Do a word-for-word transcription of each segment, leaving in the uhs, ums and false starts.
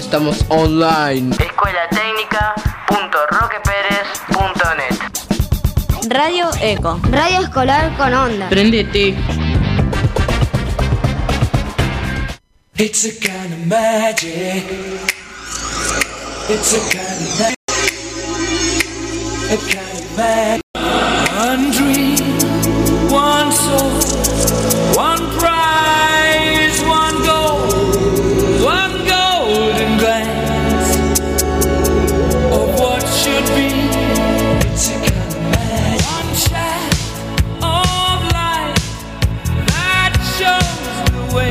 estamos online. escuela técnica punto roque pérez punto net. Radio Eco. Radio escolar con onda. Prendete. It's a kind of magic. It's a kind of magic. A kind of magic. One dream, one soul, one prize, one goal, one golden glance of what should be. It's a kind of magic. One shaft of light that shows the way.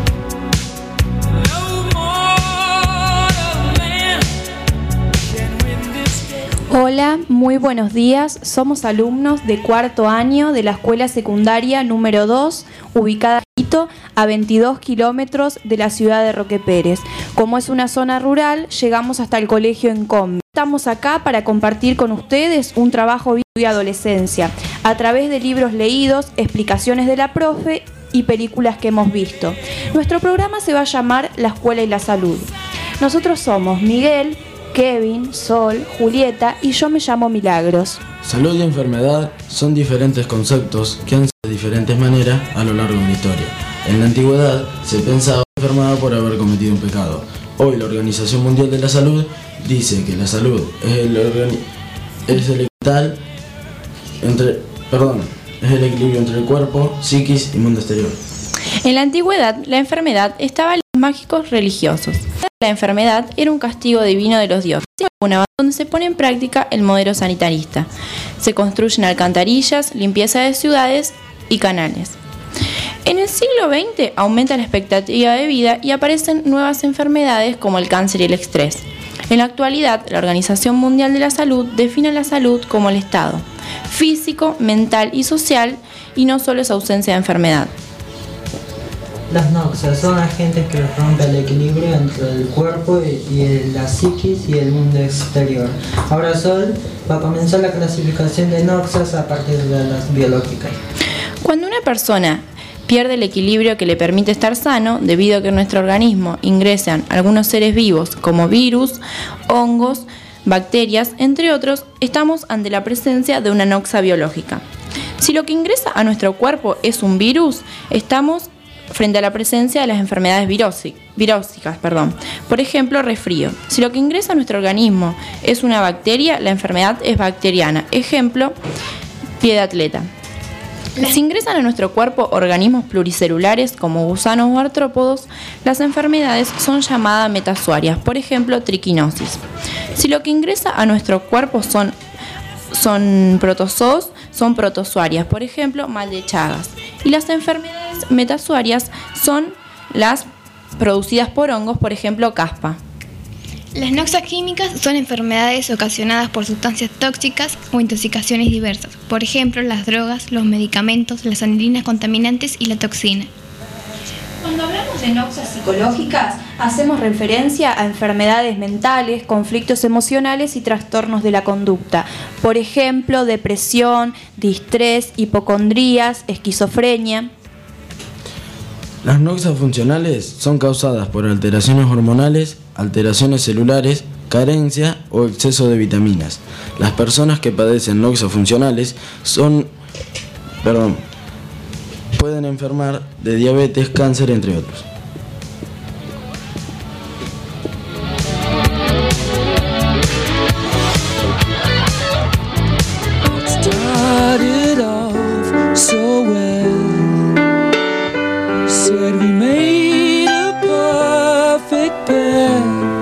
Hola, muy buenos días. Somos alumnos de cuarto año de la escuela secundaria número dos, ubicada en Quito, a veintidós kilómetros de la ciudad de Roque Pérez. Como es una zona rural, llegamos hasta el colegio en combi. Estamos acá para compartir con ustedes un trabajo de adolescencia, a través de libros leídos, explicaciones de la profe y películas que hemos visto. Nuestro programa se va a llamar La Escuela y la Salud. Nosotros somos Miguel, Kevin, Sol, Julieta y yo me llamo Milagros. Salud y enfermedad son diferentes conceptos que han sido de diferentes maneras a lo largo de la historia. En la antigüedad se pensaba enfermado por haber cometido un pecado. Hoy la Organización Mundial de la Salud dice que la salud es el, organi- es el equilibrio entre, perdón, es el equilibrio entre el cuerpo, psiquis y mundo exterior. En la antigüedad, la enfermedad estaba en los mágicos religiosos. La enfermedad era un castigo divino de los dioses, una base donde se pone en práctica el modelo sanitarista. Se construyen alcantarillas, limpieza de ciudades y canales. En el siglo veinte aumenta la expectativa de vida y aparecen nuevas enfermedades como el cáncer y el estrés. En la actualidad, la Organización Mundial de la Salud define la salud como el estado físico, mental y social, y no solo es ausencia de enfermedad. Las noxas son agentes que rompen el equilibrio entre el cuerpo y, y la psiquis y el mundo exterior. Ahora Sol va a comenzar la clasificación de noxas a partir de las biológicas. Cuando una persona pierde el equilibrio que le permite estar sano, debido a que en nuestro organismo ingresan algunos seres vivos como virus, hongos, bacterias, entre otros, estamos ante la presencia de una noxa biológica. Si lo que ingresa a nuestro cuerpo es un virus, estamos frente a la presencia de las enfermedades virósicas, perdón. Por ejemplo, resfrío. Si lo que ingresa a nuestro organismo es una bacteria, la enfermedad es bacteriana. Ejemplo, pie de atleta. Si ingresan a nuestro cuerpo organismos pluricelulares como gusanos o artrópodos, las enfermedades son llamadas metasuarias, por ejemplo, triquinosis. Si lo que ingresa a nuestro cuerpo son, son protozoos, son protozoarias, por ejemplo, mal de Chagas. Y las enfermedades metasuarias son las producidas por hongos, por ejemplo, caspa. Las noxas químicas son enfermedades ocasionadas por sustancias tóxicas o intoxicaciones diversas, por ejemplo, las drogas, los medicamentos, las anilinas contaminantes y la toxina. Cuando hablamos de noxas psicológicas, hacemos referencia a enfermedades mentales, conflictos emocionales y trastornos de la conducta. Por ejemplo, depresión, distrés, hipocondrías, esquizofrenia. Las noxas funcionales son causadas por alteraciones hormonales, alteraciones celulares, carencia o exceso de vitaminas. Las personas que padecen noxas funcionales son, perdón, pueden enfermar de diabetes, cáncer, entre otros. Started off so well. Said we made a perfect pair.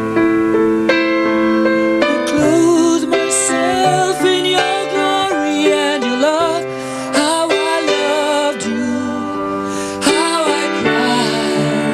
I clothed myself in your glory and your love. How I loved you, how I cried.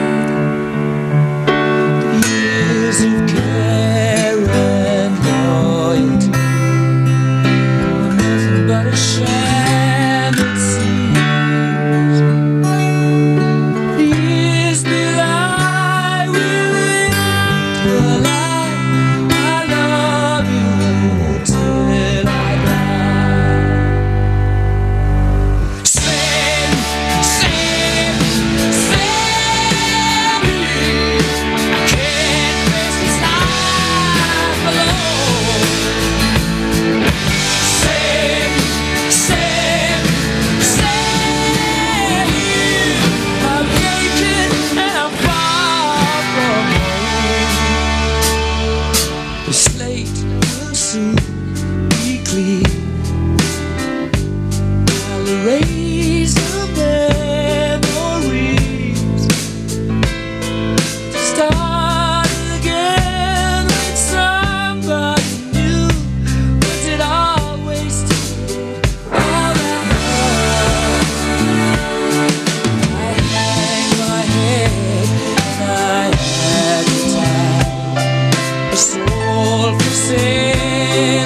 The slate will soon be clear. I'll erase the memories to start again with somebody new. Was it always all that love? I hang my head and I had the time. A soul for sale.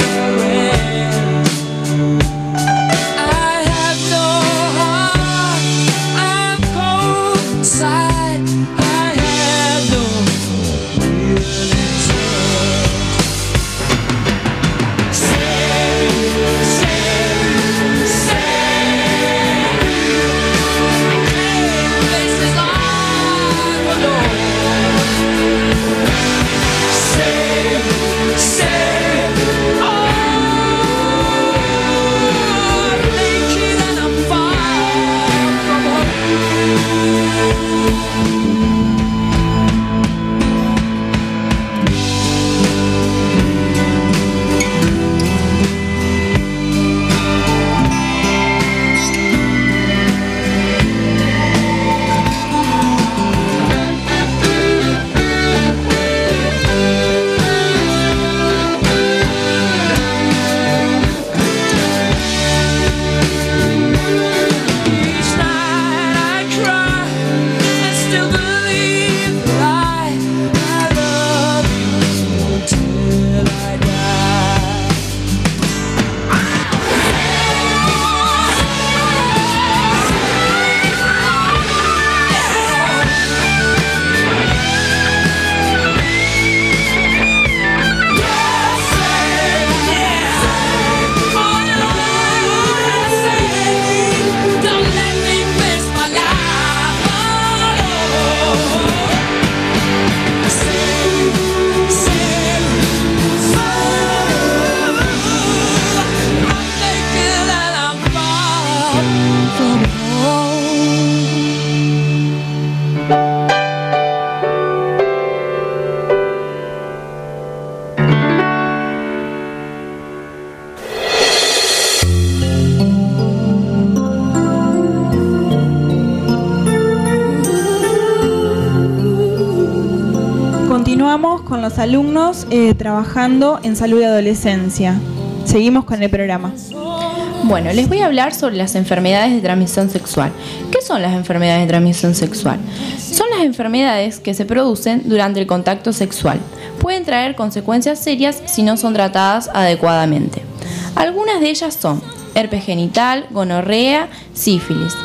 Continuamos con los alumnos eh, trabajando en salud y adolescencia. Seguimos con el programa. Bueno, les voy a hablar sobre las enfermedades de transmisión sexual. ¿Qué son las enfermedades de transmisión sexual? Son las enfermedades que se producen durante el contacto sexual. Pueden traer consecuencias serias si no son tratadas adecuadamente. Algunas de ellas son herpes genital, gonorrea, sífilis.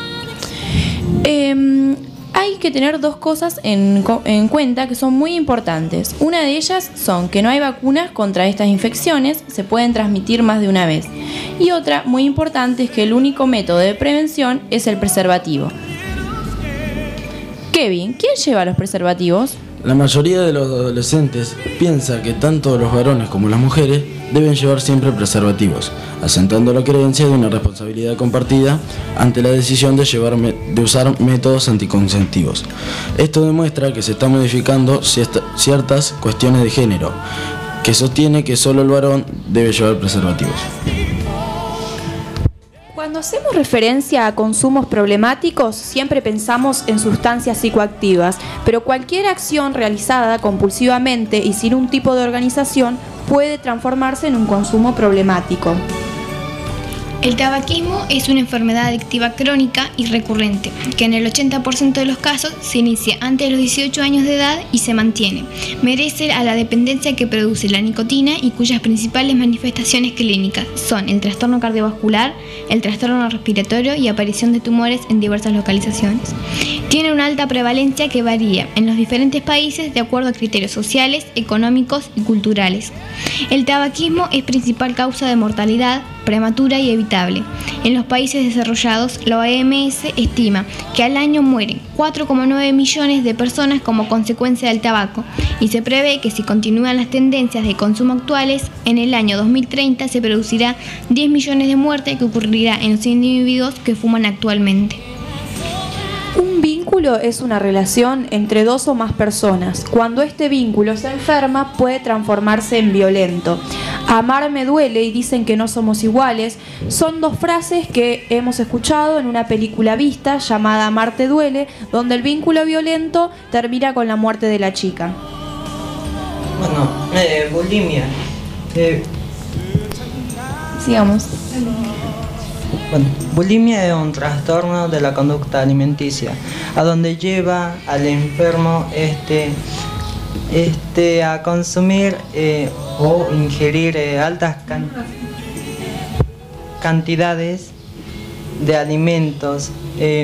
Eh, Hay que tener dos cosas en, en cuenta que son muy importantes. Una de ellas son que no hay vacunas contra estas infecciones, se pueden transmitir más de una vez. Y otra muy importante es que el único método de prevención es el preservativo. Kevin, ¿quién lleva los preservativos? La mayoría de los adolescentes piensa que tanto los varones como las mujeres deben llevar siempre preservativos, asentando la creencia de una responsabilidad compartida ante la decisión de, llevar me- de usar métodos anticonceptivos. Esto demuestra que se están modificando cierta- ciertas cuestiones de género, que sostiene que solo el varón debe llevar preservativos. Cuando hacemos referencia a consumos problemáticos, siempre pensamos en sustancias psicoactivas, pero cualquier acción realizada compulsivamente y sin un tipo de organización puede transformarse en un consumo problemático. El tabaquismo es una enfermedad adictiva crónica y recurrente, que en el ochenta por ciento de los casos se inicia antes de los dieciocho años de edad y se mantiene. Merece a la dependencia que produce la nicotina y cuyas principales manifestaciones clínicas son el trastorno cardiovascular, el trastorno respiratorio y aparición de tumores en diversas localizaciones. Tiene una alta prevalencia que varía en los diferentes países de acuerdo a criterios sociales, económicos y culturales. El tabaquismo es principal causa de mortalidad prematura y evitable. En los países desarrollados, la O M S estima que al año mueren cuatro coma nueve millones de personas como consecuencia del tabaco y se prevé que si continúan las tendencias de consumo actuales, en el año dos mil treinta se producirá diez millones de muertes que ocurrirá en los individuos que fuman actualmente. Un vínculo vínculo es una relación entre dos o más personas. Cuando este vínculo se enferma, puede transformarse en violento. Amar me duele y dicen que no somos iguales son dos frases que hemos escuchado en una película vista llamada Amar te duele, donde el vínculo violento termina con la muerte de la chica. Bueno, eh, bulimia. Eh, Sigamos. Bueno, bulimia es un trastorno de la conducta alimenticia, a donde lleva al enfermo este, este a consumir eh, o ingerir eh, altas can- cantidades de alimentos. Eh,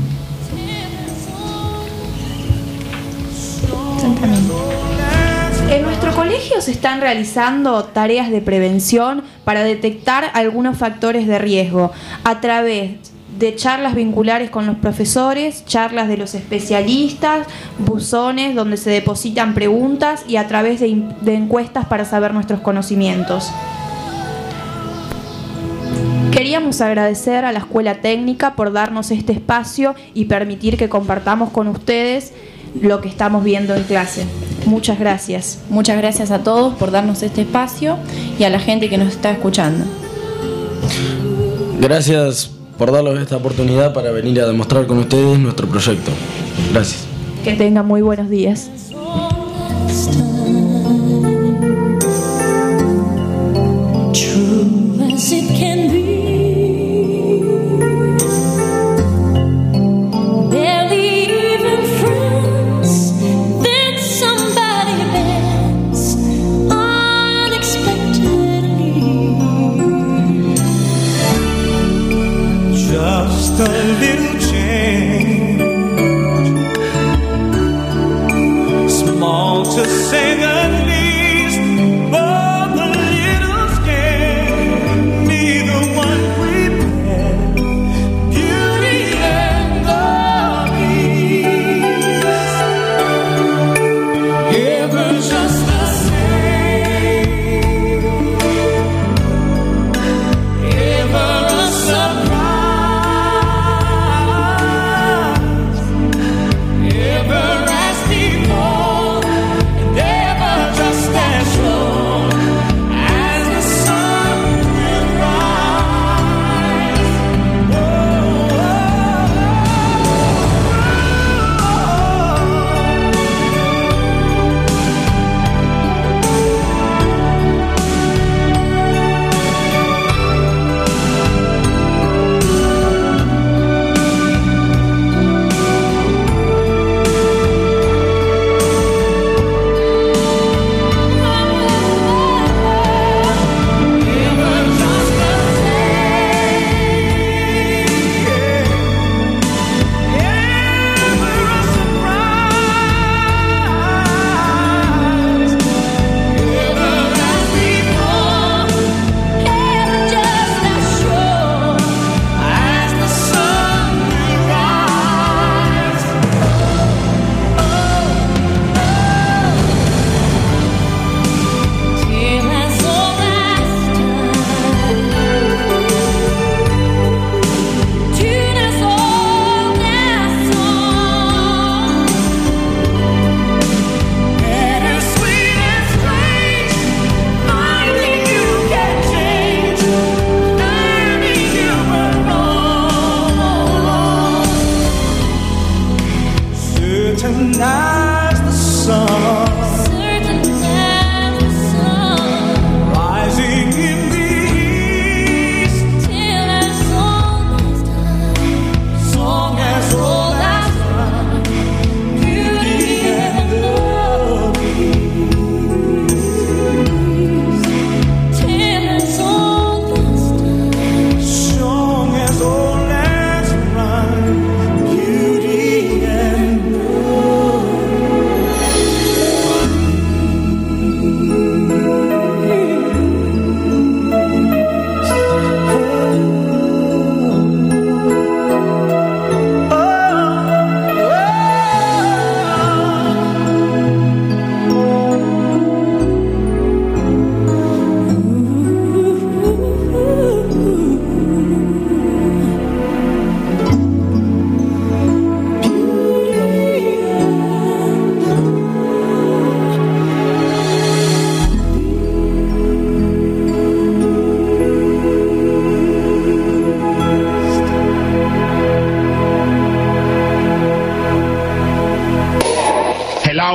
En nuestro colegio se están realizando tareas de prevención para detectar algunos factores de riesgo a través de charlas vinculares con los profesores, charlas de los especialistas, buzones donde se depositan preguntas y a través de, de encuestas para saber nuestros conocimientos. Queríamos agradecer a la Escuela Técnica por darnos este espacio y permitir que compartamos con ustedes lo que estamos viendo en clase. Muchas gracias. Muchas gracias a todos por darnos este espacio y a la gente que nos está escuchando. Gracias por darnos esta oportunidad para venir a demostrar con ustedes nuestro proyecto. Gracias. Que tengan muy buenos días. True as it can be. Just a little change, small to say the least, but a little scared, neither one prepared, beauty and the beast, ever just the same, ever a surprise. Just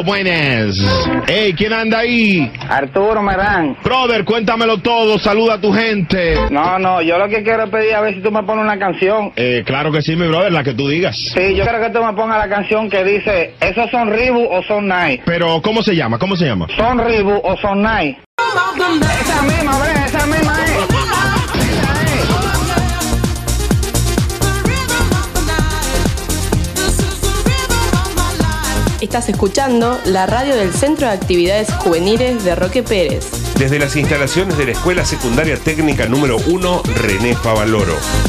buenas. Hey, ¿quién anda ahí? Arturo Merán. Brother, cuéntamelo todo, saluda a tu gente. No, no, yo lo que quiero es pedir a ver si tú me pones una canción. Eh, claro que sí, mi brother, la que tú digas. Sí, yo quiero que tú me pongas la canción que dice, ¿esos son Reebok o son Nike? Pero, ¿cómo se llama? ¿Cómo se llama? ¿Son Reebok o son Nike? Esa misma, ven, esa misma es. Estás escuchando la radio del Centro de Actividades Juveniles de Roque Pérez. Desde las instalaciones de la Escuela Secundaria Técnica número uno, René Favaloro.